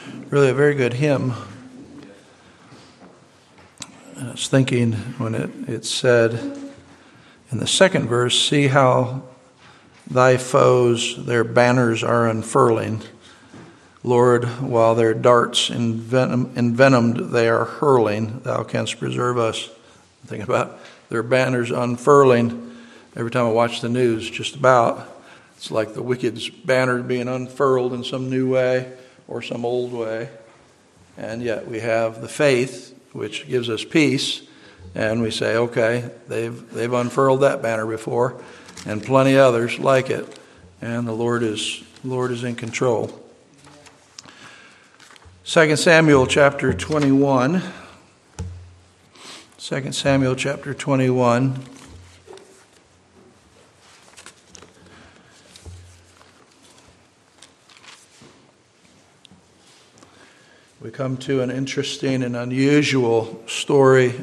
Really a very good hymn. And I was thinking when it said in the second verse, see how thy foes, their banners are unfurling. Lord, while their darts envenomed they are hurling, thou canst preserve us. I'm thinking about their banners unfurling. Every time I watch the news, just about, it's like the wicked's banner being unfurled in some new way or some old way. And yet we have the faith, which gives us peace, and we say, okay, they've unfurled that banner before, and plenty others like it, and the Lord is in control. 2 Samuel chapter 21. 2 Samuel chapter 21. We come to an interesting and unusual story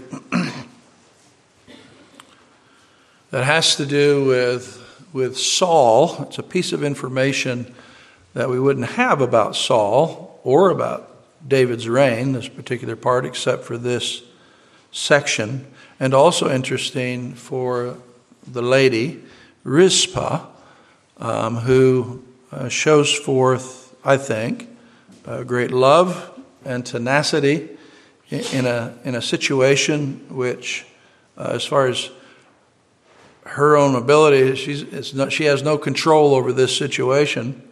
that has to do with Saul. It's a piece of information that we wouldn't have about Saul or about David's reign, this particular part, except for this section. And also interesting for the lady, Rizpah, who shows forth, I think, great love and tenacity in a situation which, as far as her own ability, she has no control over this situation.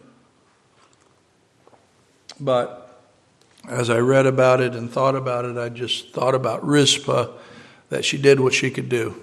But as I read about it and thought about it, I just thought about Rizpah, that she did what she could do.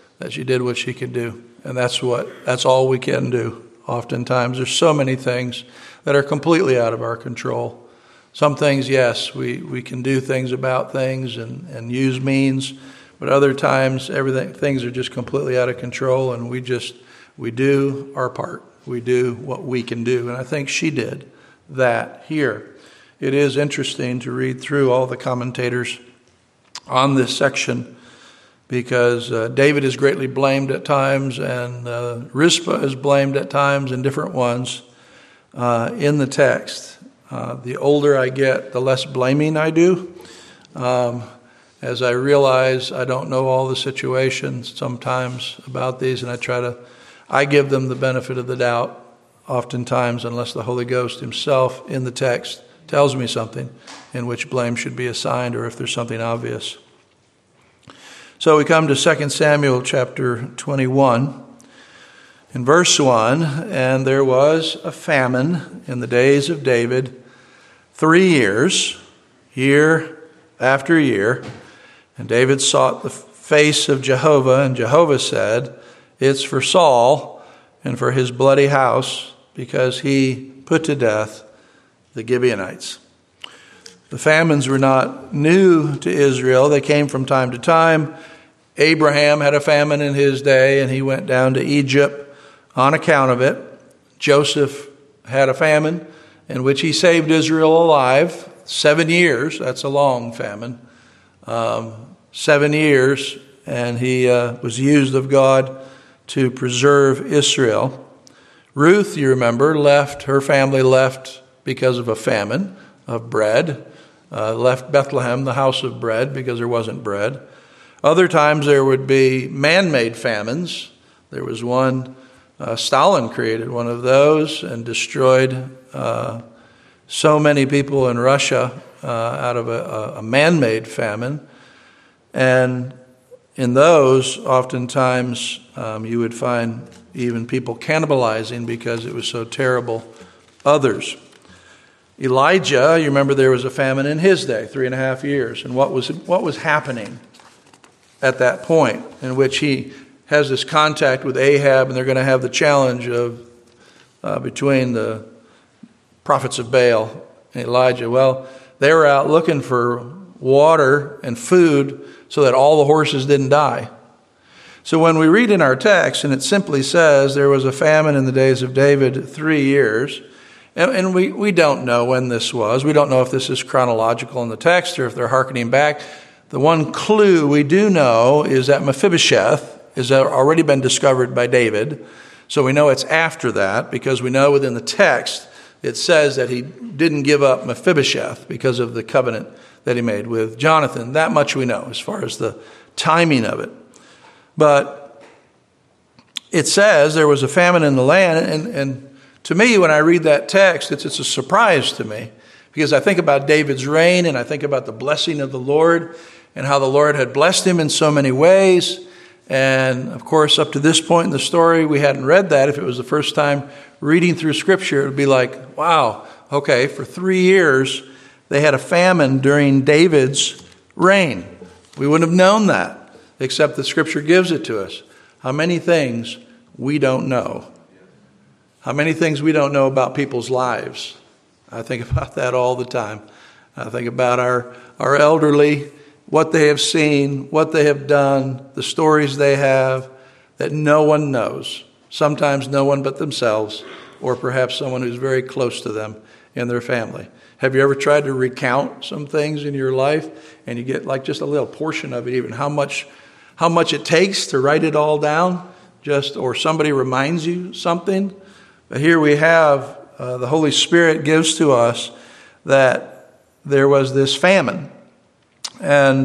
And that's all we can do. Oftentimes, there's so many things that are completely out of our control. Some things, yes, we can do things about things and use means, but other times things are just completely out of control, and we do our part. We do what we can do, and I think she did that here. It is interesting to read through all the commentators on this section, because David is greatly blamed at times, and Rizpah is blamed at times in different ones in the text. The older I get, the less blaming I do. As I realize I don't know all the situations sometimes about these, and I give them the benefit of the doubt oftentimes, unless the Holy Ghost himself in the text tells me something in which blame should be assigned, or if there's something obvious. So we come to 2 Samuel chapter 21. In verse 1, and there was a famine in the days of David 3 years, year after year. And David sought the face of Jehovah, and Jehovah said, it's for Saul and for his bloody house, because he put to death the Gibeonites. The famines were not new to Israel. They came from time to time. Abraham had a famine in his day, and he went down to Egypt on account of it. Joseph had a famine in which he saved Israel alive. 7 years, that's a long famine. 7 years, and he was used of God to preserve Israel. Ruth, you remember, her family left because of a famine of bread. Left Bethlehem, the house of bread, because there wasn't bread. Other times there would be man-made famines. There was one, Stalin created one of those and destroyed so many people in Russia out of a man-made famine. And in those, oftentimes you would find even people cannibalizing because it was so terrible. Others. Elijah, you remember there was a famine in his day, 3.5 years. And what was happening at that point, in which he has this contact with Ahab, and they're going to have the challenge of between the prophets of Baal and Elijah. Well, they were out looking for water and food so that all the horses didn't die. So when we read in our text, and it simply says there was a famine in the days of David 3 years, and we don't know when this was. We don't know if this is chronological in the text or if they're hearkening back. The one clue we do know is that Mephibosheth has already been discovered by David. So we know it's after that, because we know within the text it says that he didn't give up Mephibosheth because of the covenant that he made with Jonathan. That much we know as far as the timing of it. But it says there was a famine in the land, and to me, when I read that text, it's a surprise to me, because I think about David's reign, and I think about the blessing of the Lord, and how the Lord had blessed him in so many ways. And of course, up to this point in the story, we hadn't read that. If it was the first time reading through Scripture, it would be like, wow, okay, for 3 years, they had a famine during David's reign. We wouldn't have known that, except the Scripture gives it to us. How many things we don't know. How many things we don't know about people's lives. I think about that all the time. I think about our elderly, what they have seen, what they have done, the stories they have that no one knows. Sometimes no one but themselves, or perhaps someone who's very close to them in their family. Have you ever tried to recount some things in your life, and you get like just a little portion of it, even how much it takes to write it all down, or somebody reminds you something? But here we have the Holy Spirit gives to us that there was this famine. And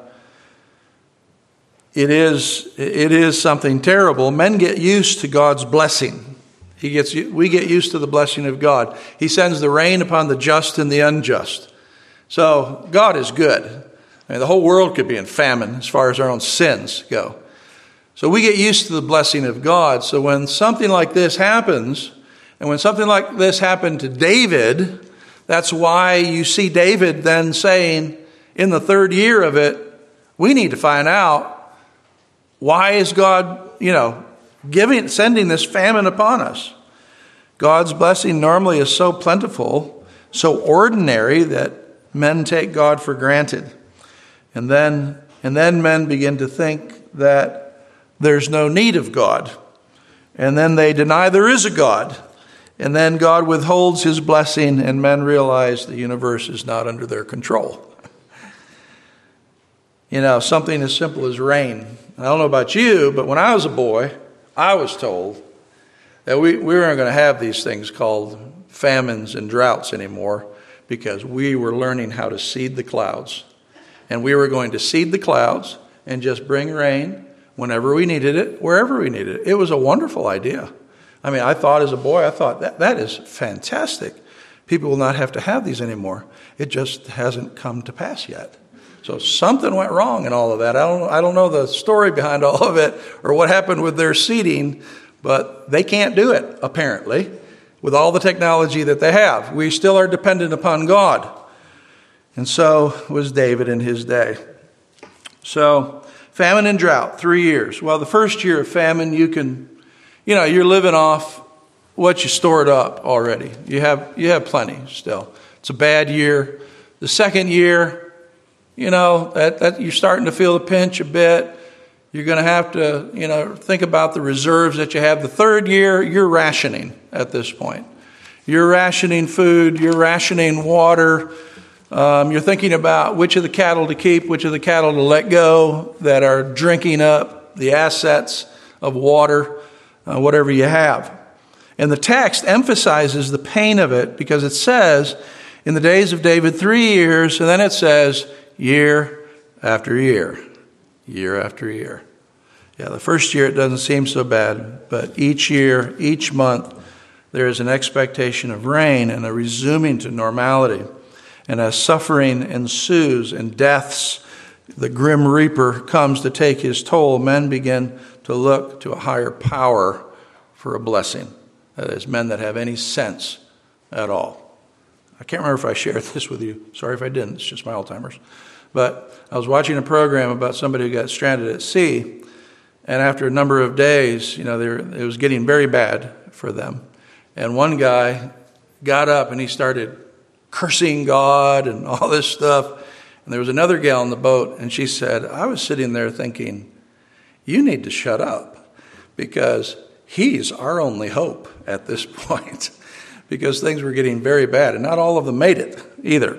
it is something terrible. Men get used to God's blessing. We get used to the blessing of God. He sends the rain upon the just and the unjust. So God is good. I mean, the whole world could be in famine as far as our own sins go. So we get used to the blessing of God. So when something like this happens, and when something like this happened to David, that's why you see David then saying, in the 3rd year of it, we need to find out, why is God, sending this famine upon us? God's blessing normally is so plentiful, so ordinary, that men take God for granted. And then men begin to think that there's no need of God. And then they deny there is a God. And then God withholds his blessing, and men realize the universe is not under their control. Something as simple as rain. I don't know about you, but when I was a boy, I was told that we weren't going to have these things called famines and droughts anymore, because we were learning how to seed the clouds. And we were going to seed the clouds and just bring rain whenever we needed it, wherever we needed it. It was a wonderful idea. I mean, I thought as a boy, that is fantastic. People will not have to have these anymore. It just hasn't come to pass yet. So something went wrong in all of that. I don't know the story behind all of it or what happened with their seeding, but they can't do it, apparently, with all the technology that they have. We still are dependent upon God. And so was David in his day. So famine and drought, 3 years. Well, the first year of famine, you're living off what you stored up already. You have plenty still. It's a bad year. The second year, that you're starting to feel the pinch a bit. You're going to have to, think about the reserves that you have. The third year, you're rationing at this point. You're rationing food. You're rationing water. You're thinking about which of the cattle to keep, which of the cattle to let go that are drinking up the assets of water, whatever you have. And the text emphasizes the pain of it, because it says, in the days of David, 3 years, and then it says, year after year, year after year. Yeah, the first year it doesn't seem so bad, but each year, each month, there is an expectation of rain and a resuming to normality. And as suffering ensues and deaths, the grim reaper comes to take his toll, men begin to look to a higher power for a blessing. That is, men that have any sense at all. I can't remember if I shared this with you. Sorry if I didn't. It's just my Alzheimer's. But I was watching a program about somebody who got stranded at sea. And after a number of days, it was getting very bad for them. And one guy got up and he started cursing God and all this stuff. And there was another gal in the boat, and she said, I was sitting there thinking, you need to shut up, because he's our only hope at this point, because things were getting very bad, and not all of them made it either.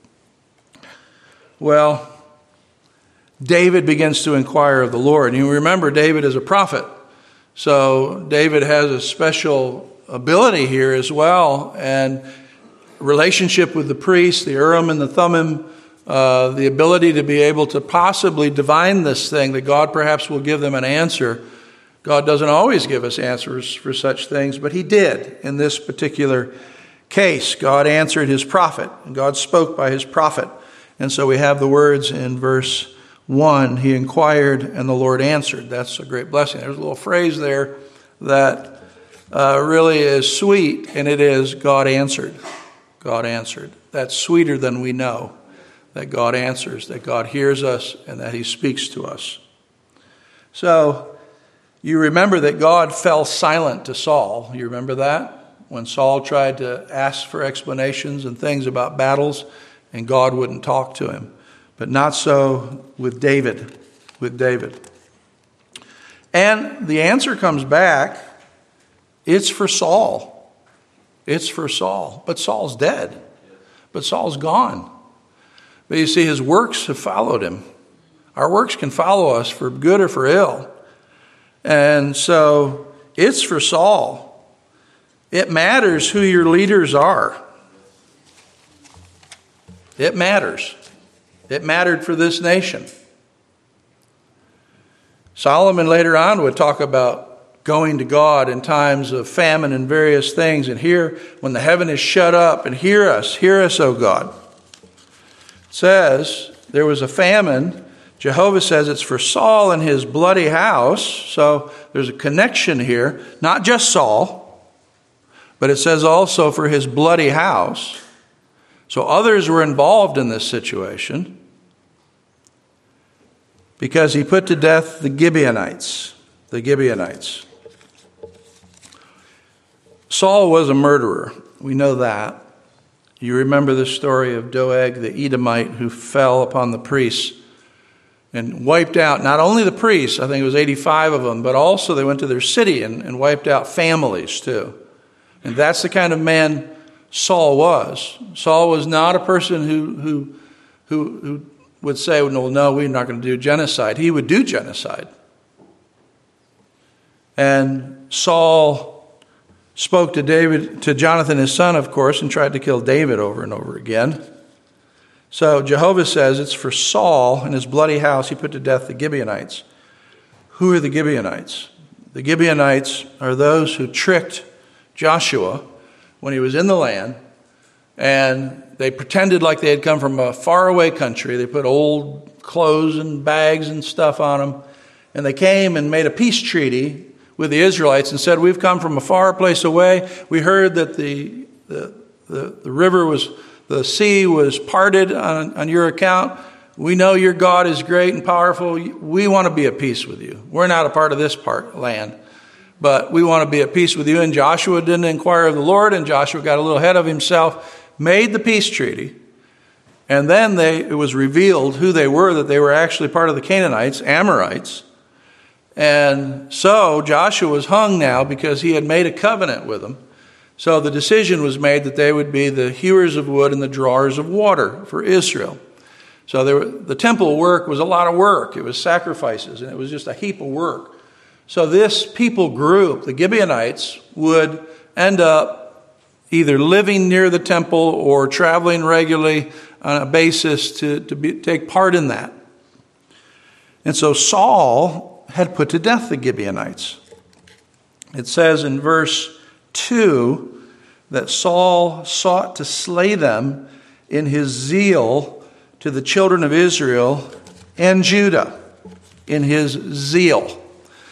Well, David begins to inquire of the Lord. And you remember, David is a prophet. So David has a special ability here as well, and relationship with the priest, the Urim and the Thummim, the ability to be able to possibly divine this thing, that God perhaps will give them an answer. God doesn't always give us answers for such things, but he did in this particular case. God answered his prophet, and God spoke by his prophet. And so we have the words in verse 1, he inquired and the Lord answered. That's a great blessing. There's a little phrase there that really is sweet, and it is God answered. God answered. That's sweeter than we know, that God answers, that God hears us, and that he speaks to us. So you remember that God fell silent to Saul. You remember that? When Saul tried to ask for explanations and things about battles, and God wouldn't talk to him. But not so with David. And the answer comes back, it's for Saul. It's for Saul. But Saul's dead. But Saul's gone. But you see, his works have followed him. Our works can follow us for good or for ill. And so it's for Saul. It matters who your leaders are. It matters. It mattered for this nation. Solomon later on would talk about going to God in times of famine and various things. And here, when the heaven is shut up, and hear us, O God. It says, there was a famine. Jehovah says it's for Saul and his bloody house. So there's a connection here. Not just Saul, but it says also for his bloody house. So others were involved in this situation, because he put to death the Gibeonites. Saul was a murderer. We know that. You remember the story of Doeg, the Edomite, who fell upon the priests and wiped out not only the priests, I think it was 85 of them, but also they went to their city and wiped out families too. And that's the kind of man Saul was. Saul was not a person who would say, well, no, we're not going to do genocide. He would do genocide. And Saul spoke to Jonathan, his son, of course, and tried to kill David over and over again. So Jehovah says it's for Saul and his bloody house he put to death the Gibeonites. Who are the Gibeonites? The Gibeonites are those who tricked Joshua when he was in the land, and they pretended like they had come from a faraway country. They put old clothes and bags and stuff on them. And they came and made a peace treaty with the Israelites and said, we've come from a far place away. We heard that the river was, the sea was parted on your account. We know your God is great and powerful. We want to be at peace with you. We're not a part of this land, but we want to be at peace with you. And Joshua didn't inquire of the Lord, and Joshua got a little ahead of himself, made the peace treaty, and then it was revealed who they were, that they were actually part of the Canaanites, Amorites. And so Joshua was hung now because he had made a covenant with them. So the decision was made that they would be the hewers of wood and the drawers of water for Israel. So the temple work was a lot of work. It was sacrifices, and it was just a heap of work. So this people group, the Gibeonites, would end up either living near the temple or traveling regularly on a basis to take part in that. And so Saul had put to death the Gibeonites. It says in verse 2 that Saul sought to slay them in his zeal to the children of Israel and Judah, in his zeal.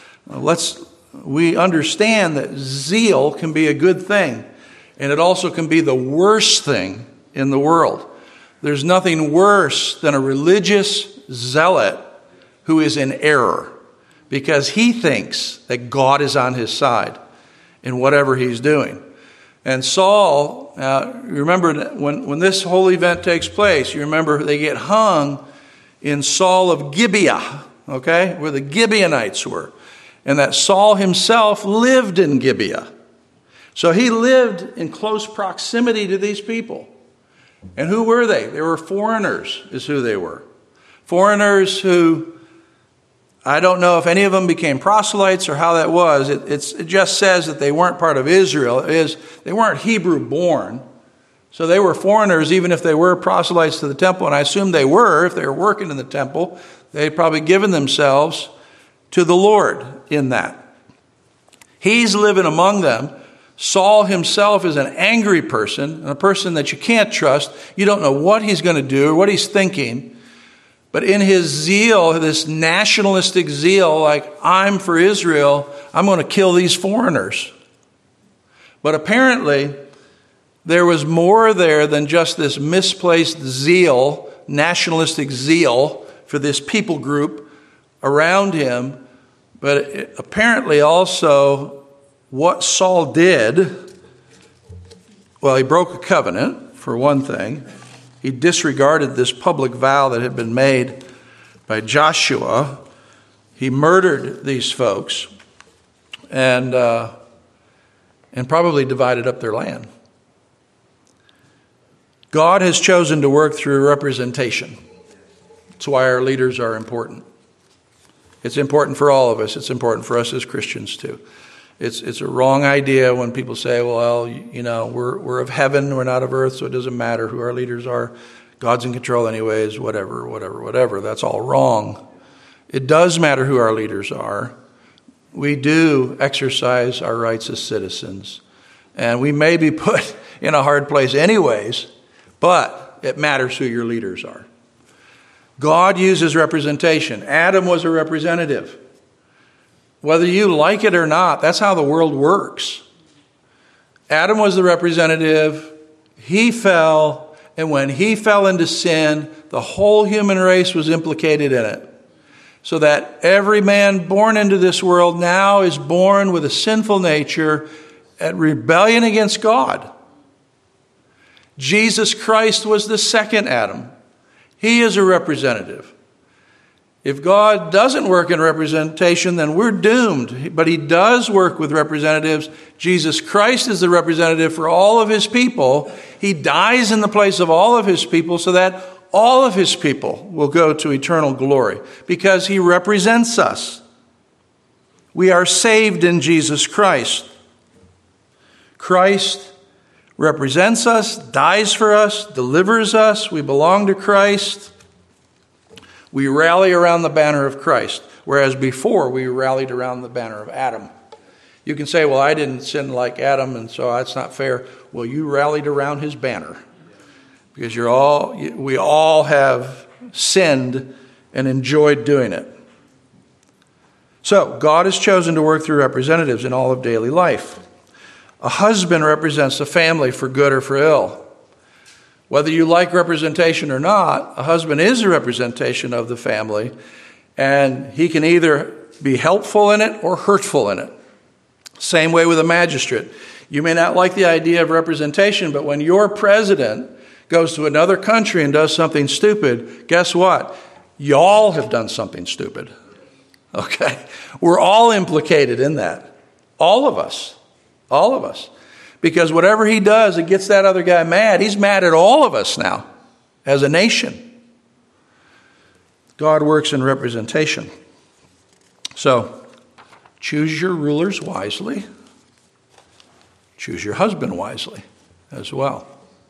We understand that zeal can be a good thing. And it also can be the worst thing in the world. There's nothing worse than a religious zealot who is in error because he thinks that God is on his side in whatever he's doing. And Saul, remember when this whole event takes place, you remember they get hung in Saul of Gibeah, okay, where the Gibeonites were. And that Saul himself lived in Gibeah. So he lived in close proximity to these people. And who were they? They were foreigners, is who they were. Foreigners who I don't know if any of them became proselytes or how that was. It just says that they weren't part of Israel. They weren't Hebrew born. So they were foreigners, even if they were proselytes to the temple. And I assume they were. If they were working in the temple, they'd probably given themselves to the Lord in that. He's living among them. Saul himself is an angry person, and a person that you can't trust. You don't know what he's going to do or what he's thinking. But in his zeal, this nationalistic zeal, like, I'm for Israel, I'm going to kill these foreigners. But apparently, there was more there than just this misplaced zeal, nationalistic zeal for this people group around him. But apparently also what Saul did, well, he broke a covenant, for one thing. He disregarded this public vow that had been made by Joshua. He murdered these folks and probably divided up their land. God has chosen to work through representation. That's why our leaders are important. It's important for all of us. It's important for us as Christians too. It's a wrong idea when people say, well, you know, we're of heaven, we're not of earth, so it doesn't matter who our leaders are. God's in control anyways, whatever. That's all wrong. It does matter who our leaders are. We do exercise our rights as citizens. And we may be put in a hard place anyways, but it matters who your leaders are. God uses representation. Adam was a representative. Whether you like it or not, that's how the world works. Adam was the representative. He fell, and when he fell into sin, the whole human race was implicated in it. So that every man born into this world now is born with a sinful nature at rebellion against God. Jesus Christ was the second Adam. He is a representative. If God doesn't work in representation, then we're doomed. But he does work with representatives. Jesus Christ is the representative for all of his people. He dies in the place of all of his people so that all of his people will go to eternal glory because he represents us. We are saved in Jesus Christ. Christ represents us, dies for us, delivers us. We belong to Christ. We rally around the banner of Christ, whereas before we rallied around the banner of Adam. You can say, well, I didn't sin like Adam, and so that's not fair. Well, you rallied around his banner because we all have sinned and enjoyed doing it. So God has chosen to work through representatives in all of daily life. A husband represents the family for good or for ill. Whether you like representation or not, a husband is a representation of the family, and he can either be helpful in it or hurtful in it. Same way with a magistrate. You may not like the idea of representation, but when your president goes to another country and does something stupid, guess what? Y'all have done something stupid. Okay? We're all implicated in that. All of us. All of us. Because whatever he does, it gets that other guy mad. He's mad at all of us now as a nation. God works in representation. So, choose your rulers wisely. Choose your husband wisely as well.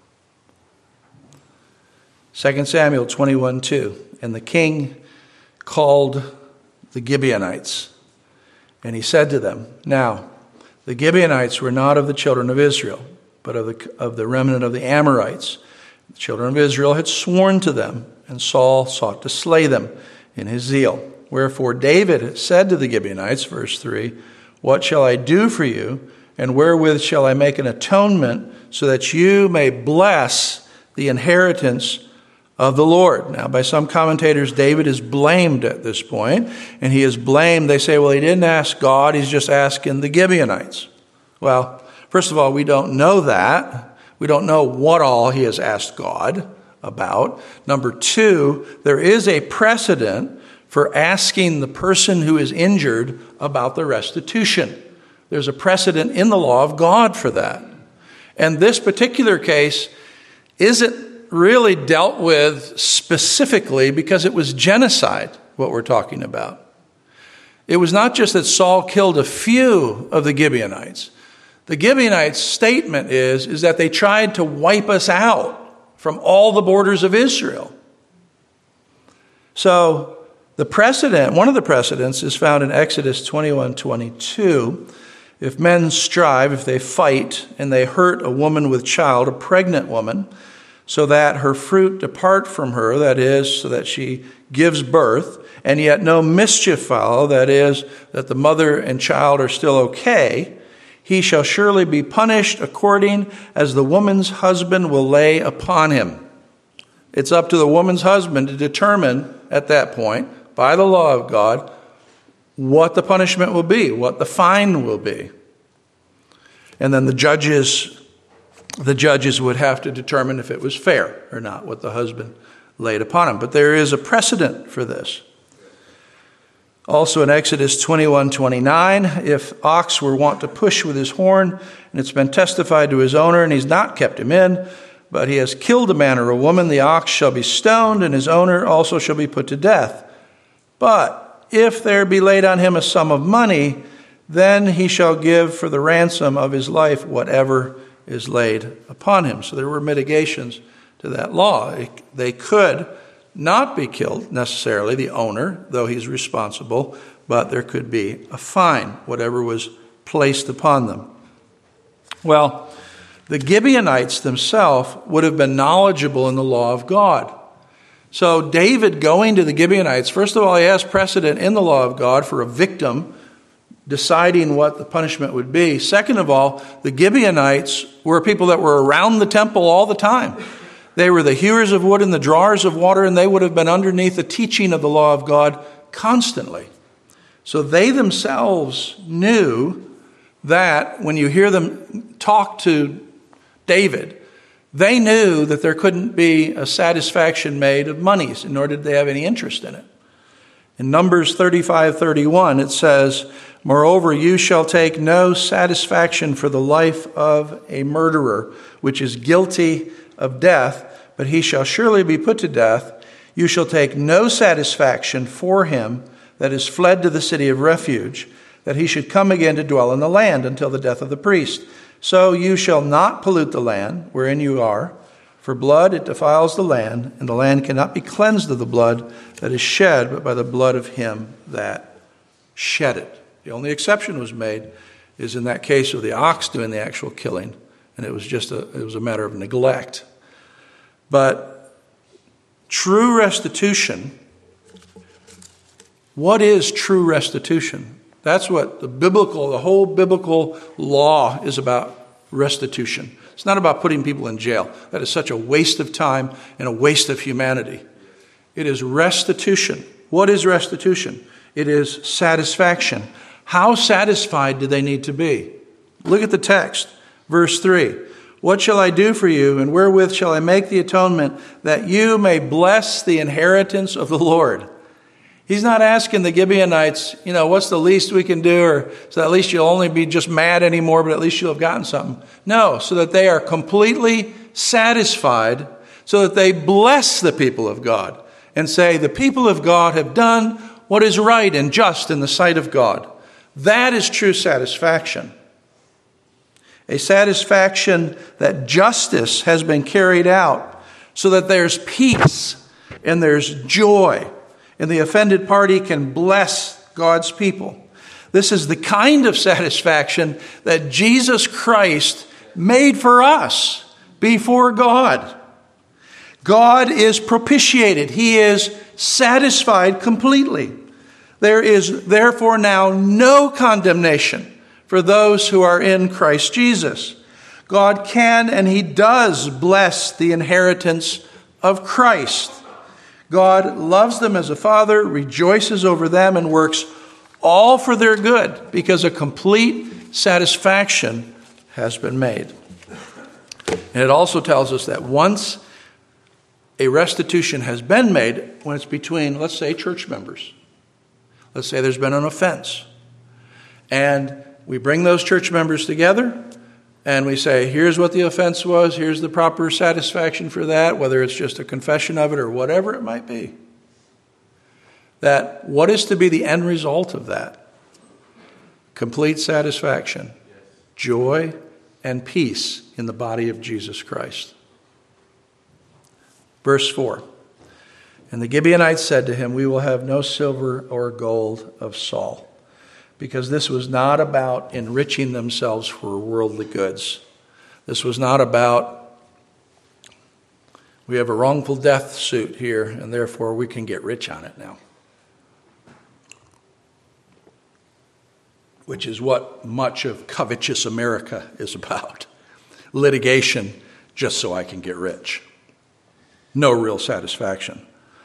2 Samuel 21:2. And the king called the Gibeonites, and he said to them, Now, the Gibeonites were not of the children of Israel, but of the remnant of the Amorites. The children of Israel had sworn to them, and Saul sought to slay them in his zeal. Wherefore David said to the Gibeonites, verse 3, What shall I do for you, and wherewith shall I make an atonement, so that you may bless the inheritance of the Lord? Now, by some commentators, David is blamed at this point, and he is blamed. They say, well, he didn't ask God, he's just asking the Gibeonites. Well, first of all, we don't know that. We don't know what all he has asked God about. Number two, there is a precedent for asking the person who is injured about the restitution. There's a precedent in the law of God for that. And this particular case isn't really dealt with specifically because it was genocide, what we're talking about. It was not just that Saul killed a few of the Gibeonites. The Gibeonites' statement is that they tried to wipe us out from all the borders of Israel. So one of the precedents is found in Exodus 21:22. If men strive, if they fight, and they hurt a woman with child, a pregnant woman, so that her fruit depart from her, that is, so that she gives birth, and yet no mischief follow, that is, that the mother and child are still okay, he shall surely be punished according as the woman's husband will lay upon him. It's up to the woman's husband to determine at that point, by the law of God, what the punishment will be, what the fine will be. And then the judges would have to determine if it was fair or not, what the husband laid upon him. But there is a precedent for this. Also in Exodus 21:29, if ox were wont to push with his horn, and it's been testified to his owner, and he's not kept him in, but he has killed a man or a woman, the ox shall be stoned, and his owner also shall be put to death. But if there be laid on him a sum of money, then he shall give for the ransom of his life whatever is laid upon him. So there were mitigations to that law. They could not be killed necessarily, the owner, though he's responsible, but there could be a fine, whatever was placed upon them. Well, the Gibeonites themselves would have been knowledgeable in the law of God. So David going to the Gibeonites, first of all, he has precedent in the law of God for a victim deciding what the punishment would be. Second of all, the Gibeonites were people that were around the temple all the time. They were the hewers of wood and the drawers of water, and they would have been underneath the teaching of the law of God constantly. So they themselves knew that when you hear them talk to David, they knew that there couldn't be a satisfaction made of monies, nor did they have any interest in it. In Numbers 35:31, it says, "Moreover, you shall take no satisfaction for the life of a murderer, which is guilty of death, but he shall surely be put to death. You shall take no satisfaction for him that is fled to the city of refuge, that he should come again to dwell in the land until the death of the priest. So you shall not pollute the land wherein you are, for blood it defiles the land, and the land cannot be cleansed of the blood that is shed, but by the blood of him that shed it." The only exception was made is in that case of the ox doing the actual killing, and it was a matter of neglect. But true restitution, what is true restitution? That's what the whole biblical law is about, restitution. It's not about putting people in jail. That is such a waste of time and a waste of humanity. It is restitution. What is restitution? It is satisfaction. How satisfied do they need to be? Look at the text, verse 3. "What shall I do for you, and wherewith shall I make the atonement, that you may bless the inheritance of the Lord?" He's not asking the Gibeonites, what's the least we can do, or so at least you'll only be just mad anymore, but at least you'll have gotten something. No, so that they are completely satisfied, so that they bless the people of God and say, the people of God have done what is right and just in the sight of God. That is true satisfaction. A satisfaction that justice has been carried out, so that there's peace and there's joy, and the offended party can bless God's people. This is the kind of satisfaction that Jesus Christ made for us before God. God is propitiated. He is satisfied completely. There is therefore now no condemnation for those who are in Christ Jesus. God can and he does bless the inheritance of Christ. God loves them as a father, rejoices over them, and works all for their good because a complete satisfaction has been made. And it also tells us that once a restitution has been made, when it's between, let's say, church members. Let's say there's been an offense. And we bring those church members together and we say, here's what the offense was, here's the proper satisfaction for that, whether it's just a confession of it or whatever it might be. that what is to be the end result of that? Complete satisfaction, joy, and peace in the body of Jesus Christ. Verse 4. And the Gibeonites said to him, we will have no silver or gold of Saul, because this was not about enriching themselves for worldly goods. This was not about, we have a wrongful death suit here, and therefore we can get rich on it now. Which is what much of covetous America is about. Litigation just so I can get rich. No real satisfaction.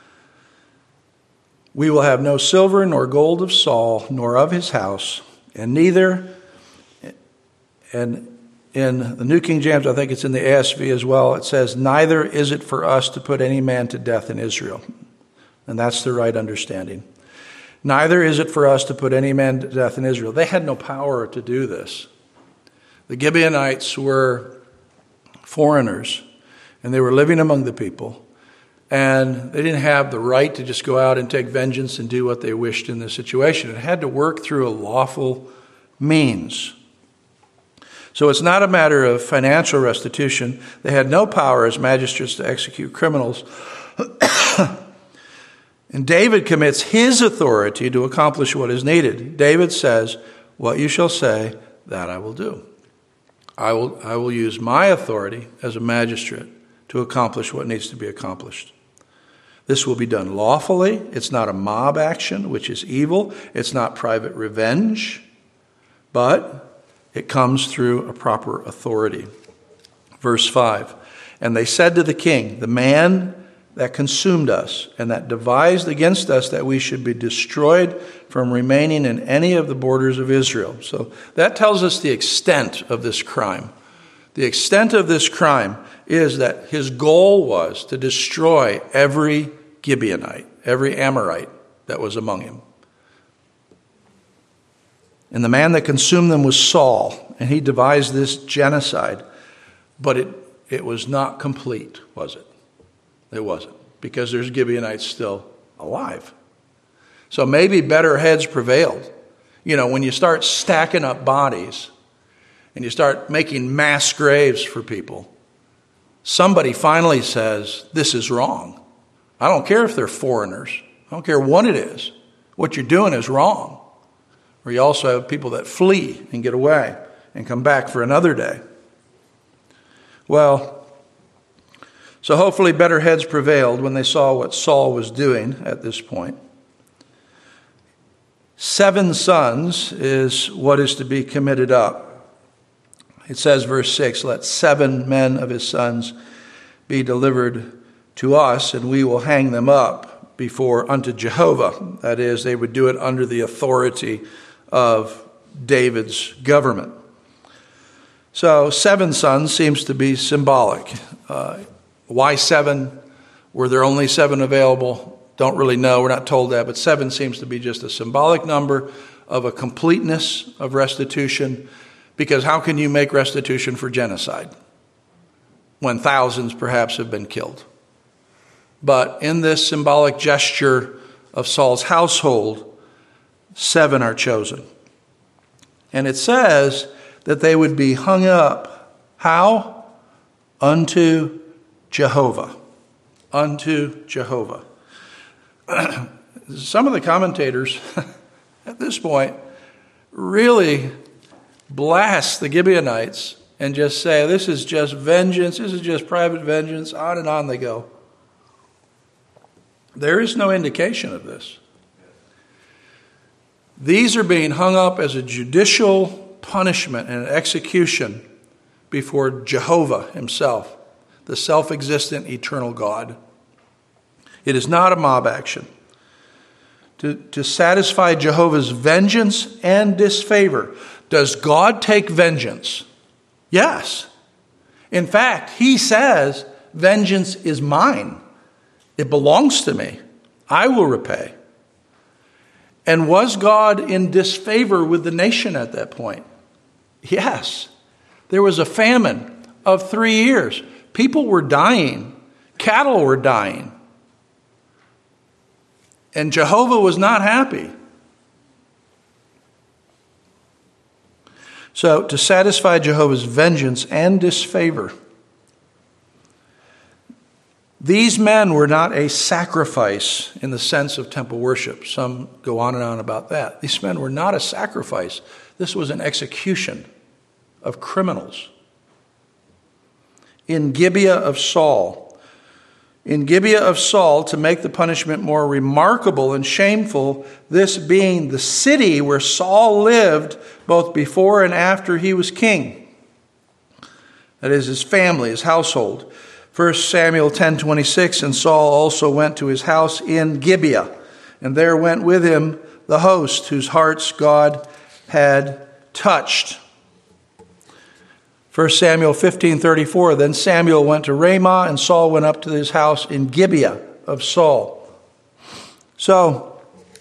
We will have no silver nor gold of Saul, nor of his house, and neither, and in the New King James, I think it's in the ASV as well, it says, neither is it for us to put any man to death in Israel. And that's the right understanding. Neither is it for us to put any man to death in Israel. They had no power to do this. The Gibeonites were foreigners, and they were living among the people. And they didn't have the right to just go out and take vengeance and do what they wished in this situation. It had to work through a lawful means. So it's not a matter of financial restitution. They had no power as magistrates to execute criminals. And David commits his authority to accomplish what is needed. David says, what you shall say, that I will do. I will use my authority as a magistrate to accomplish what needs to be accomplished. This will be done lawfully. It's not a mob action, which is evil. It's not private revenge, but it comes through a proper authority. Verse 5, and they said to the king, the man that consumed us and that devised against us that we should be destroyed from remaining in any of the borders of Israel. So that tells us the extent of this crime. The extent of this crime is that his goal was to destroy every Gibeonite, every Amorite that was among him. And the man that consumed them was Saul, and he devised this genocide. But it was not complete, was it? It wasn't, because there's Gibeonites still alive. So maybe better heads prevailed. You know, when you start stacking up bodies and you start making mass graves for people, somebody finally says, this is wrong. I don't care if they're foreigners. I don't care what it is. What you're doing is wrong. Or you also have people that flee and get away and come back for another day. Well, so hopefully better heads prevailed when they saw what Saul was doing at this point. 7 sons is what is to be committed up. It says, verse 6, let 7 men of his sons be delivered to us, and we will hang them up unto Jehovah. That is, they would do it under the authority of David's government. So 7 sons seems to be symbolic. Why 7? Were there only 7 available? Don't really know. We're not told that. But 7 seems to be just a symbolic number of a completeness of restitution. Because how can you make restitution for genocide when thousands perhaps have been killed? But in this symbolic gesture of Saul's household, 7 are chosen. And it says that they would be hung up. How? Unto Jehovah. Unto Jehovah. Some of the commentators at this point really blast the Gibeonites and just say, this is just vengeance, this is just private vengeance, on and on they go. There is no indication of this. These are being hung up as a judicial punishment and execution before Jehovah himself, the self-existent eternal God. It is not a mob action. To satisfy Jehovah's vengeance and disfavor. Does God take vengeance? Yes. In fact, he says, vengeance is mine. It belongs to me. I will repay. And was God in disfavor with the nation at that point? Yes. There was a famine of 3 years. People were dying. Cattle were dying. And Jehovah was not happy. So, to satisfy Jehovah's vengeance and disfavor, these men were not a sacrifice in the sense of temple worship. Some go on and on about that. These men were not a sacrifice. This was an execution of criminals. In Gibeah of Saul, to make the punishment more remarkable and shameful, this being the city where Saul lived both before and after he was king. That is, his family, his household. 1 Samuel 10:26, and Saul also went to his house in Gibeah, and there went with him the host whose hearts God had touched. 1 Samuel 15:34, then Samuel went to Ramah, and Saul went up to his house in Gibeah of Saul. So,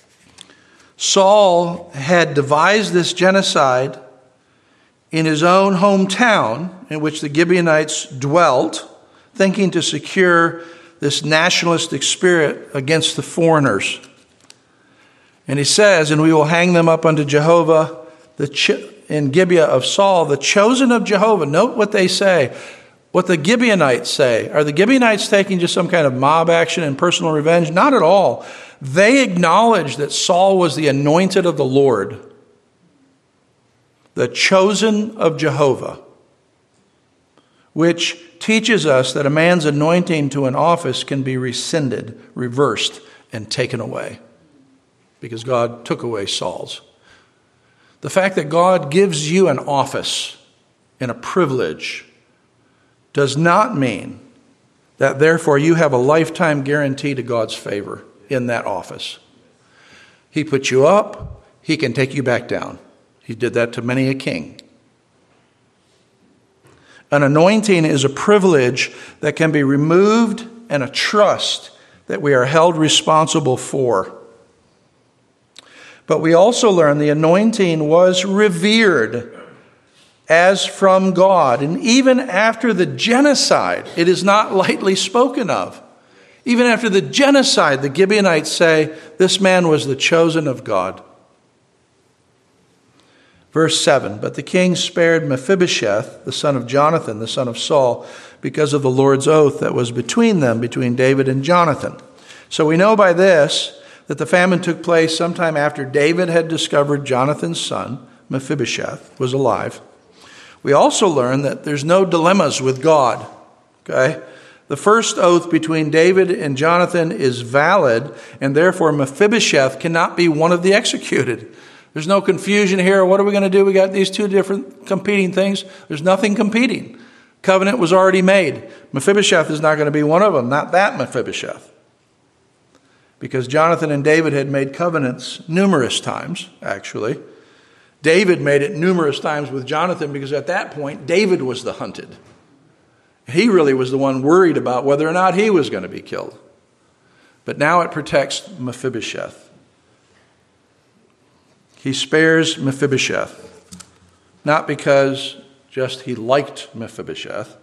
Saul had devised this genocide in his own hometown in which the Gibeonites dwelt, thinking to secure this nationalistic spirit against the foreigners. And he says, and we will hang them up unto Jehovah in Gibeah of Saul, the chosen of Jehovah. Note what they say, what the Gibeonites say. Are the Gibeonites taking just some kind of mob action and personal revenge? Not at all. They acknowledge that Saul was the anointed of the Lord, the chosen of Jehovah, which teaches us that a man's anointing to an office can be rescinded, reversed, and taken away, because God took away Saul's. The fact that God gives you an office and a privilege does not mean that therefore you have a lifetime guarantee to God's favor in that office. He put you up, he can take you back down. He did that to many a king. An anointing is a privilege that can be removed and a trust that we are held responsible for. But we also learn the anointing was revered as from God. And even after the genocide, it is not lightly spoken of. Even after the genocide, the Gibeonites say, this man was the chosen of God. Verse 7, but the king spared Mephibosheth, the son of Jonathan, the son of Saul, because of the Lord's oath that was between them, between David and Jonathan. So we know by this that the famine took place sometime after David had discovered Jonathan's son, Mephibosheth, was alive. We also learn that there's no dilemmas with God. Okay? The first oath between David and Jonathan is valid, and therefore Mephibosheth cannot be one of the executed. There's no confusion here. What are we going to do? We got these two different competing things. There's nothing competing. Covenant was already made. Mephibosheth is not going to be one of them, not that Mephibosheth. Because Jonathan and David had made covenants numerous times, actually. David made it numerous times with Jonathan because at that point, David was the hunted. He really was the one worried about whether or not he was going to be killed. But now it protects Mephibosheth. He spares Mephibosheth, not because just he liked Mephibosheth.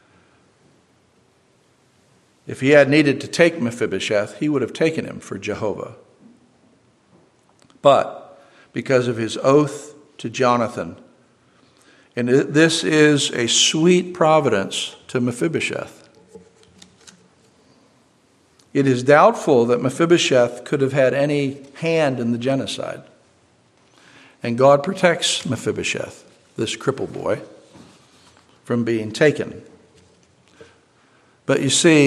If he had needed to take Mephibosheth, he would have taken him for Jehovah. But because of his oath to Jonathan, and this is a sweet providence to Mephibosheth. It is doubtful that Mephibosheth could have had any hand in the genocide. And God protects Mephibosheth, this crippled boy, from being taken. But you see,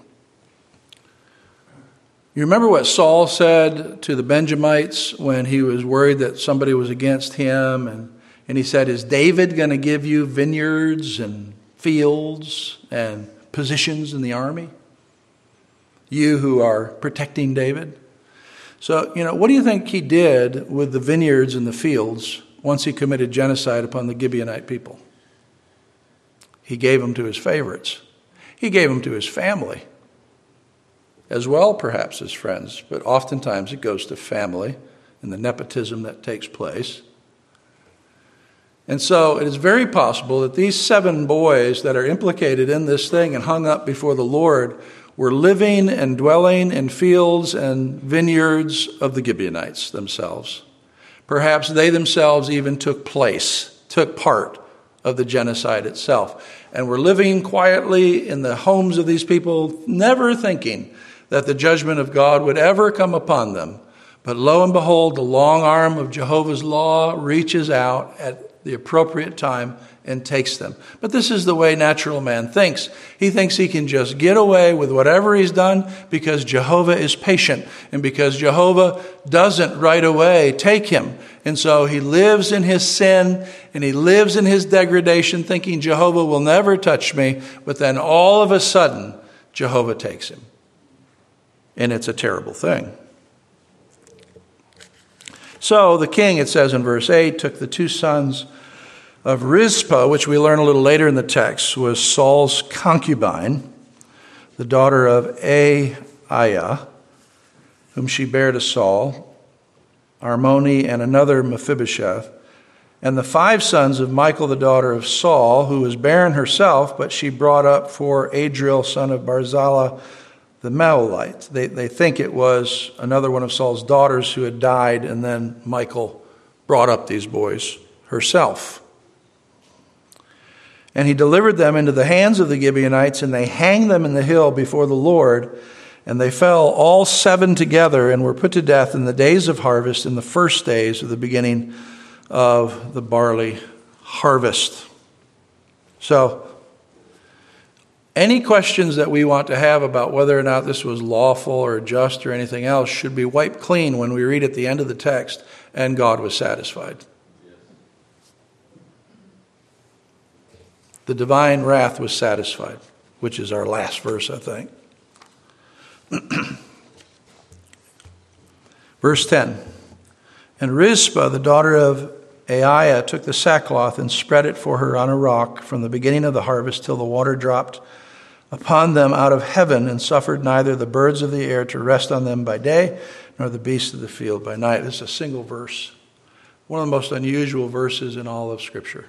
you remember what Saul said to the Benjamites when he was worried that somebody was against him? And he said, is David going to give you vineyards and fields and positions in the army? You who are protecting David? So, what do you think he did with the vineyards and the fields once he committed genocide upon the Gibeonite people? He gave them to his favorites. He gave them to his family, as well perhaps as friends, but oftentimes it goes to family and the nepotism that takes place. And so it is very possible that these 7 boys that are implicated in this thing and hung up before the Lord were living and dwelling in fields and vineyards of the Gibeonites themselves. Perhaps they themselves even took part of the genocide itself, and were living quietly in the homes of these people, never thinking that the judgment of God would ever come upon them. But lo and behold, the long arm of Jehovah's law reaches out at the appropriate time and takes them. But this is the way natural man thinks. He thinks he can just get away with whatever he's done because Jehovah is patient and because Jehovah doesn't right away take him. And so he lives in his sin and he lives in his degradation thinking Jehovah will never touch me. But then all of a sudden, Jehovah takes him. And it's a terrible thing. So the king, it says in verse 8, took the two sons of Rizpah, which we learn a little later in the text, was Saul's concubine, the daughter of Aiah, whom she bare to Saul, Armoni, and another Mephibosheth, and the 5 sons of Michal, the daughter of Saul, who was barren herself, but she brought up for Adriel, son of Barzilai, the Malolite. They think it was another one of Saul's daughters who had died, and then Michal brought up these boys herself. And he delivered them into the hands of the Gibeonites, and they hanged them in the hill before the Lord. And they fell all 7 together and were put to death in the days of harvest, in the first days of the beginning of the barley harvest. So, any questions that we want to have about whether or not this was lawful or just or anything else should be wiped clean when we read at the end of the text, and God was satisfied. The divine wrath was satisfied, which is our last verse, I think. Verse 10. And Rizpah, the daughter of Aiah, took the sackcloth and spread it for her on a rock from the beginning of the harvest till the water dropped upon them out of heaven, and suffered neither the birds of the air to rest on them by day, nor the beasts of the field by night. This is a single verse. One of the most unusual verses in all of Scripture.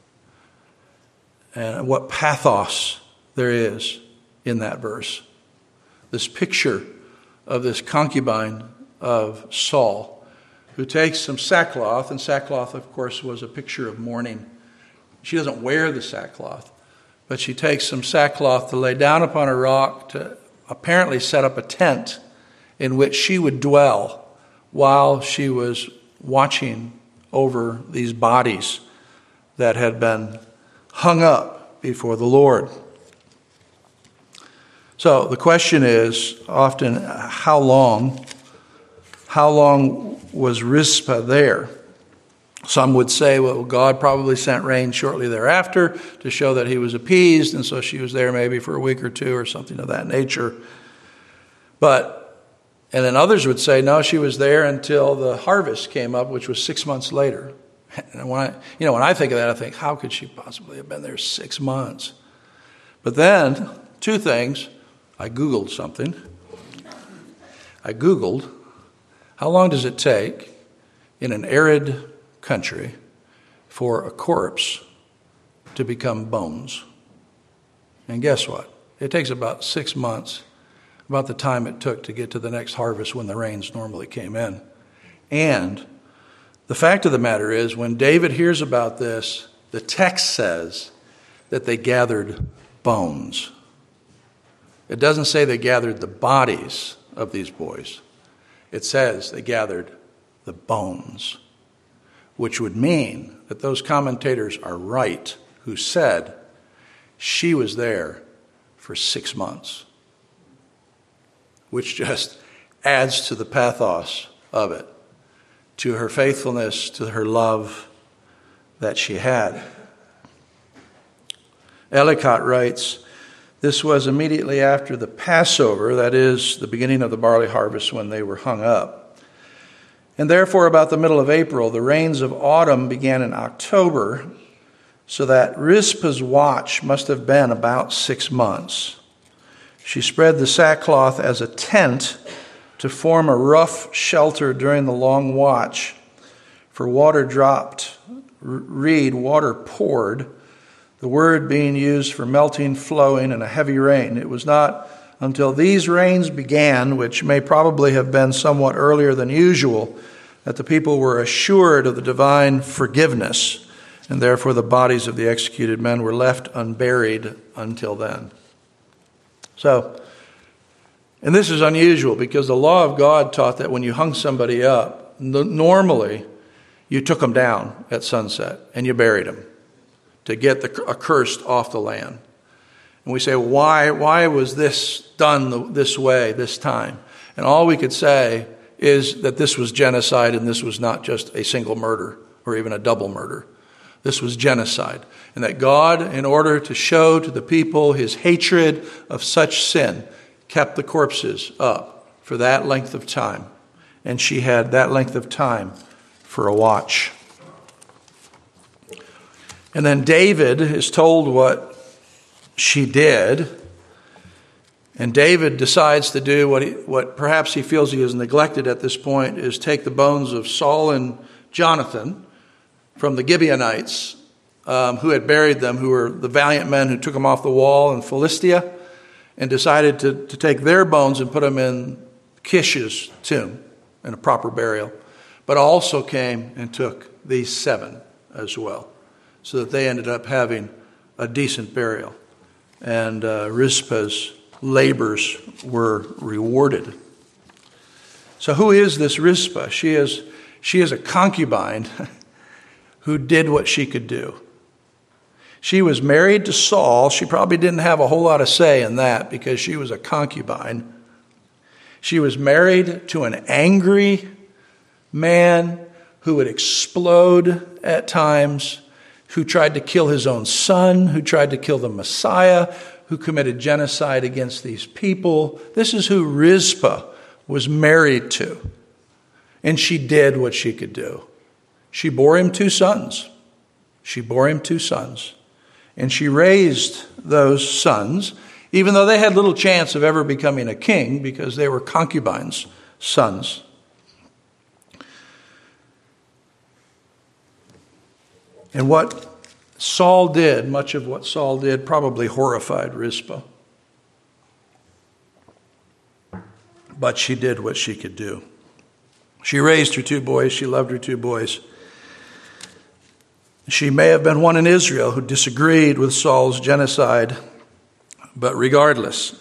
And what pathos there is in that verse. This picture of this concubine of Saul, who takes some sackcloth, and sackcloth, of course, was a picture of mourning. She doesn't wear the sackcloth, but she takes some sackcloth to lay down upon a rock to apparently set up a tent in which she would dwell while she was watching over these bodies that had been hung up before the Lord. So the question is often, how long was Rizpah there? Some would say, well, God probably sent rain shortly thereafter to show that he was appeased, and so she was there maybe for a week or two or something of that nature. And then others would say, no, she was there until the harvest came up, which was 6 months later. And when I think of that, I think, how could she possibly have been there 6 months? But then, 2 things. I Googled something. I Googled, how long does it take in an arid country for a corpse to become bones? And guess what? It takes about 6 months, about the time it took to get to the next harvest when the rains normally came in. And the fact of the matter is, when David hears about this, the text says that they gathered bones. It doesn't say they gathered the bodies of these boys. It says they gathered the bones, which would mean that those commentators are right who said she was there for 6 months, which just adds to the pathos of it, to her faithfulness, to her love that she had. Ellicott writes, this was immediately after the Passover, that is, the beginning of the barley harvest when they were hung up. And therefore, about the middle of April, the rains of autumn began in October, so that Rizpah's watch must have been about 6 months. She spread the sackcloth as a tent to form a rough shelter during the long watch. For water dropped, read, water poured, the word being used for melting, flowing, and a heavy rain. It was not until these reigns began, which may probably have been somewhat earlier than usual, that the people were assured of the divine forgiveness, and therefore the bodies of the executed men were left unburied until then. So, and this is unusual because the law of God taught that when you hung somebody up, normally you took them down at sunset and you buried them to get the accursed off the land. And we say, why was this done this way, this time? And all we could say is that this was genocide, and this was not just a single murder or even a double murder. This was genocide. And that God, in order to show to the people his hatred of such sin, kept the corpses up for that length of time. And she had that length of time for a watch. And then David is told what she did. And David decides to do what perhaps he feels he has neglected at this point, is take the bones of Saul and Jonathan from the Gibeonites, who had buried them, who were the valiant men who took them off the wall in Philistia, and decided to take their bones and put them in Kish's tomb in a proper burial, but also came and took these 7 as well, so that they ended up having a decent burial. And Rizpah's labors were rewarded. So who is this Rizpah? She is a concubine who did what she could do. She was married to Saul. She probably didn't have a whole lot of say in that because she was a concubine. She was married to an angry man who would explode at times, who tried to kill his own son, who tried to kill the Messiah, who committed genocide against these people. This is who Rizpah was married to. And she did what she could do. She bore him 2 sons. And she raised those sons, even though they had little chance of ever becoming a king because they were concubines' sons. And what Saul did, much of what Saul did, probably horrified Rizpah. But she did what she could do. She raised her 2 boys. She loved her 2 boys. She may have been one in Israel who disagreed with Saul's genocide, but regardless,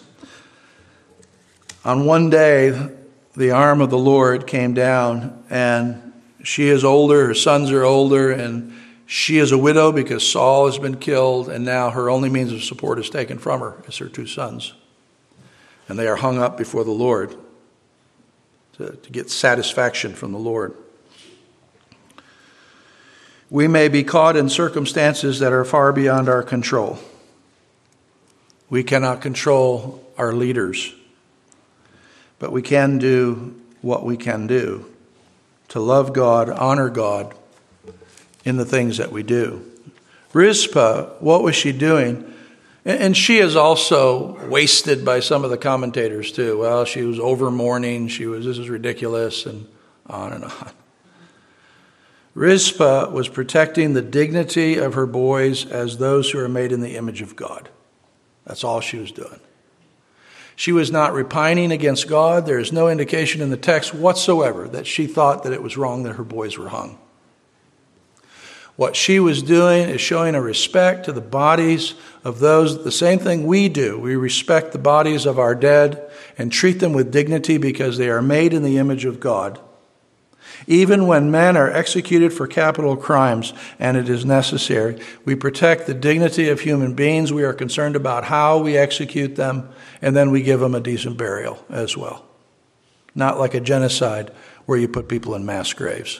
on one day, the arm of the Lord came down, and she is older, her sons are older, and she is a widow because Saul has been killed, and now her only means of support is taken from her. It's her 2 sons. And they are hung up before the Lord to get satisfaction from the Lord. We may be caught in circumstances that are far beyond our control. We cannot control our leaders, but we can do what we can do to love God, honor God in the things that we do. Rizpah, what was she doing? And she is also wasted by some of the commentators too. Well, she was over mourning. This is ridiculous, and on and on. Rizpah was protecting the dignity of her boys as those who are made in the image of God. That's all she was doing. She was not repining against God. There is no indication in the text whatsoever that she thought that it was wrong that her boys were hung. What she was doing is showing a respect to the bodies of those, the same thing we do. We respect the bodies of our dead and treat them with dignity because they are made in the image of God. Even when men are executed for capital crimes and it is necessary, we protect the dignity of human beings. We are concerned about how we execute them, and then we give them a decent burial as well. Not like a genocide where you put people in mass graves.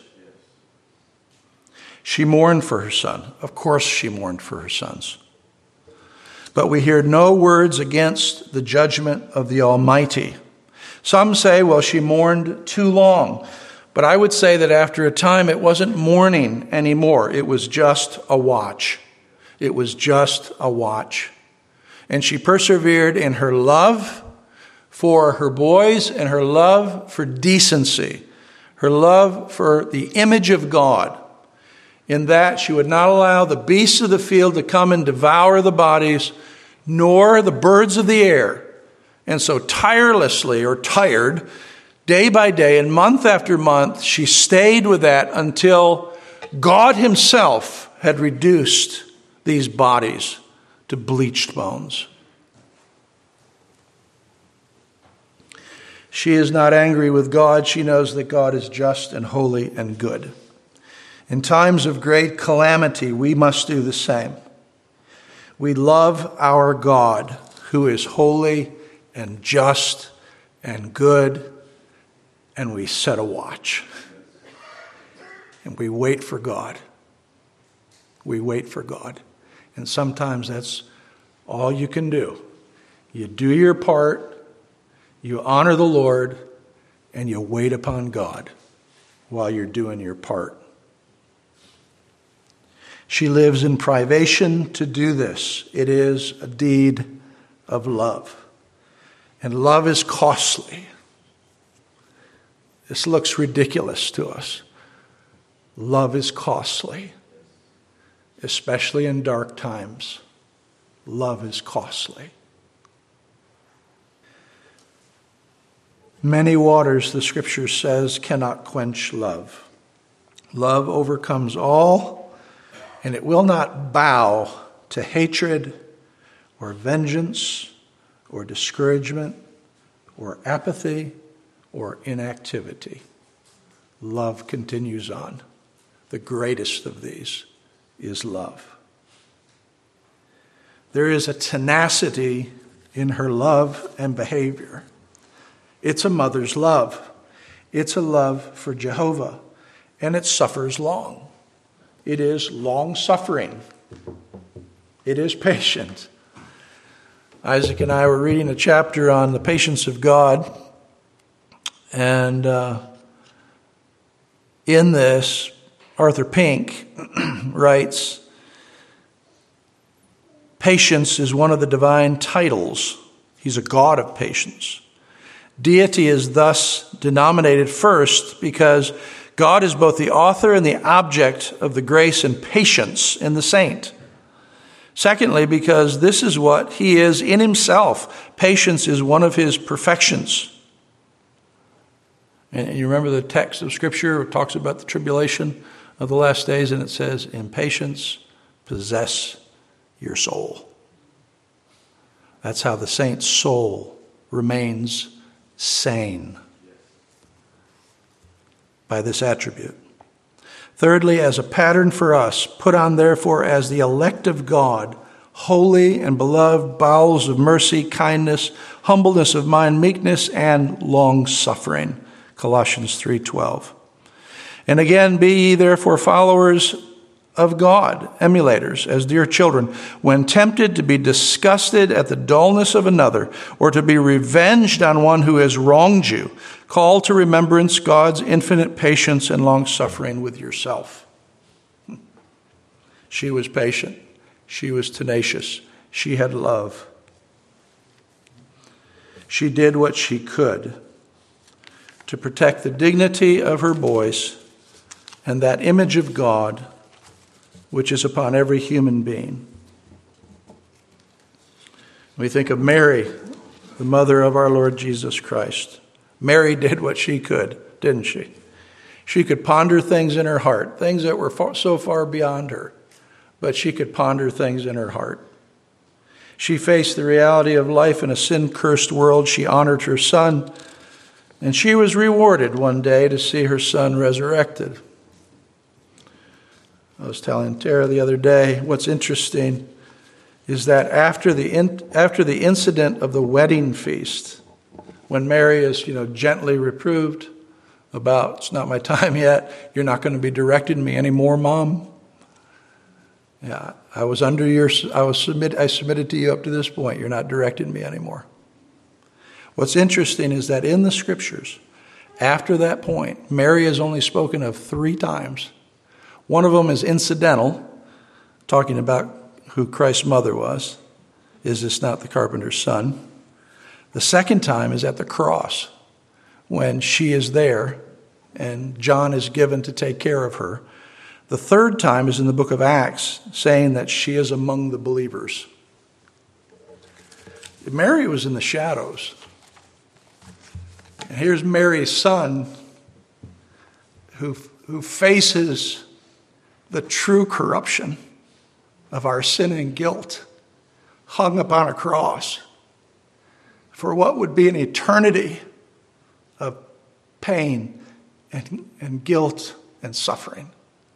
She mourned for her son. Of course she mourned for her sons. But we hear no words against the judgment of the Almighty. Some say, well, she mourned too long. But I would say that after a time, it wasn't mourning anymore. It was just a watch. It was just a watch. And she persevered in her love for her boys and her love for decency, her love for the image of God, in that she would not allow the beasts of the field to come and devour the bodies, nor the birds of the air, And so tirelessly or tired, day by day and month after month, she stayed with that until God himself had reduced these bodies to bleached bones. She is not angry with God. She knows that God is just and holy and good. In times of great calamity, we must do the same. We love our God, who is holy and just and good, and we set a watch. And we wait for God. We wait for God. And sometimes that's all you can do. You do your part, you honor the Lord, and you wait upon God while you're doing your part. She lives in privation to do this. It is a deed of love. And love is costly. This looks ridiculous to us. Love is costly, especially in dark times. Love is costly. Many waters, the scripture says, cannot quench love. Love overcomes all, and it will not bow to hatred or vengeance or discouragement or apathy or inactivity. Love continues on. The greatest of these is love. There is a tenacity in her love and behavior. It's a mother's love. It's a love for Jehovah, and it suffers long. It is long-suffering. It is patient. Isaac and I were reading a chapter on the patience of God, and in this, Arthur Pink writes, patience is one of the divine titles. He's a God of patience. Deity is thus denominated first because God is both the author and the object of the grace and patience in the saint. Secondly, because this is what he is in himself. Patience is one of his perfections. And you remember the text of Scripture talks about the tribulation of the last days, and it says, in patience, possess your soul. That's how the saint's soul remains sane by this attribute. Thirdly, as a pattern for us, put on therefore as the elect of God, holy and beloved bowels of mercy, kindness, humbleness of mind, meekness, and long-suffering. Colossians 3:12. And again, be ye therefore followers of God, emulators, as dear children, when tempted to be disgusted at the dullness of another, or to be revenged on one who has wronged you, call to remembrance God's infinite patience and long-suffering with yourself. She was patient. She was tenacious. She had love. She did what she could to protect the dignity of her boys and that image of God which is upon every human being. We think of Mary, the mother of our Lord Jesus Christ. Mary did what she could, didn't she? She could ponder things in her heart, things that were so far beyond her, but she could ponder things in her heart. She faced the reality of life in a sin-cursed world. She honored her son, and she was rewarded one day to see her son resurrected. I was telling Tara the other day, what's interesting is that after the incident of the wedding feast, when Mary is, gently reproved about, it's not my time yet, you're not going to be directing me anymore, Mom. Yeah, I submitted to you up to this point. You're not directing me anymore. What's interesting is that in the scriptures, after that point, Mary is only spoken of 3 times. One of them is incidental, talking about who Christ's mother was. Is this not the carpenter's son? The second time is at the cross, when she is there and John is given to take care of her. The third time is in the book of Acts, saying that she is among the believers. Mary was in the shadows. And here's Mary's son who faces the true corruption of our sin and guilt, hung upon a cross for what would be an eternity of pain and guilt and suffering.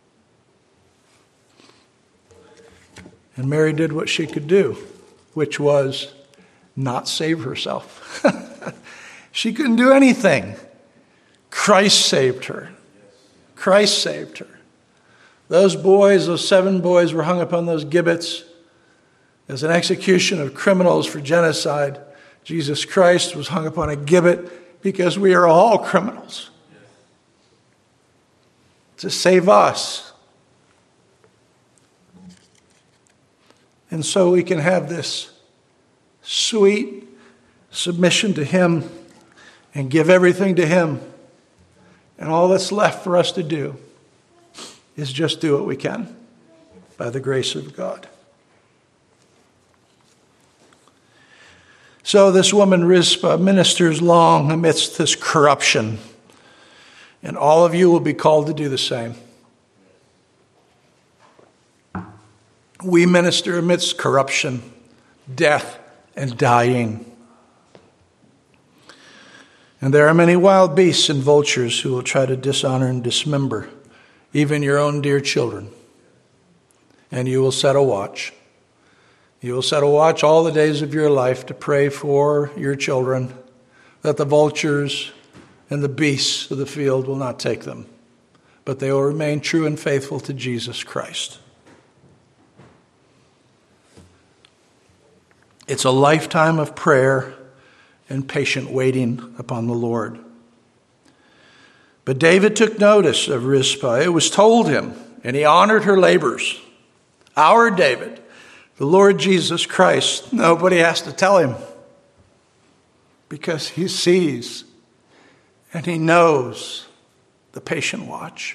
And Mary did what she could do, which was not save herself. She couldn't do anything. Christ saved her. Christ saved her. Those 7 boys were hung upon those gibbets as an execution of criminals for genocide. Jesus Christ was hung upon a gibbet because we are all criminals. To save us. And so we can have this sweet submission to him and give everything to him. And all that's left for us to do is just do what we can by the grace of God. So this woman, Rizpah, ministers long amidst this corruption. And all of you will be called to do the same. We minister amidst corruption, death, and dying. And there are many wild beasts and vultures who will try to dishonor and dismember even your own dear children. And you will set a watch. You will set a watch all the days of your life to pray for your children, that the vultures and the beasts of the field will not take them, but they will remain true and faithful to Jesus Christ. It's a lifetime of prayer and patient waiting upon the Lord. But David took notice of Rizpah. It was told him, and he honored her labors. Our David, the Lord Jesus Christ, nobody has to tell him because he sees and he knows the patient watch.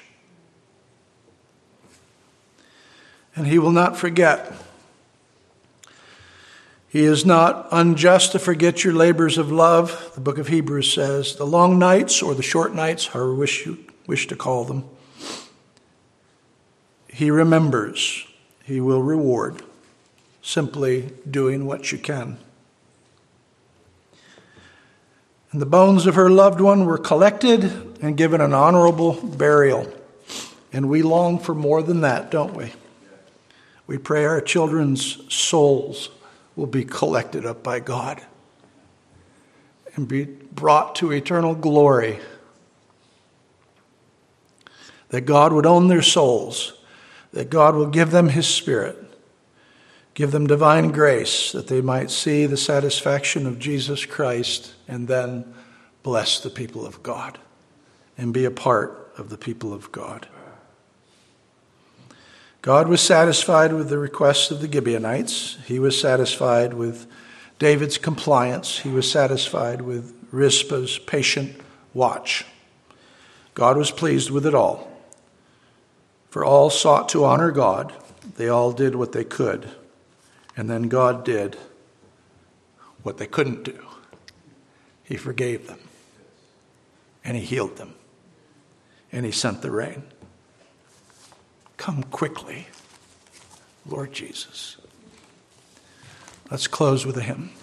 And he will not forget. He is not unjust to forget your labors of love. The book of Hebrews says, the long nights or the short nights, however you wish to call them. He remembers. He will reward. Simply doing what you can. And the bones of her loved one were collected and given an honorable burial. And we long for more than that, don't we? We pray our children's souls will be collected up by God and be brought to eternal glory. That God would own their souls, that God will give them his Spirit, give them divine grace, that they might see the satisfaction of Jesus Christ and then bless the people of God and be a part of the people of God. God was satisfied with the requests of the Gibeonites. He was satisfied with David's compliance. He was satisfied with Rizpah's patient watch. God was pleased with it all. For all sought to honor God. They all did what they could. And then God did what they couldn't do. He forgave them. And he healed them. And he sent the rain. Come quickly, Lord Jesus. Let's close with a hymn.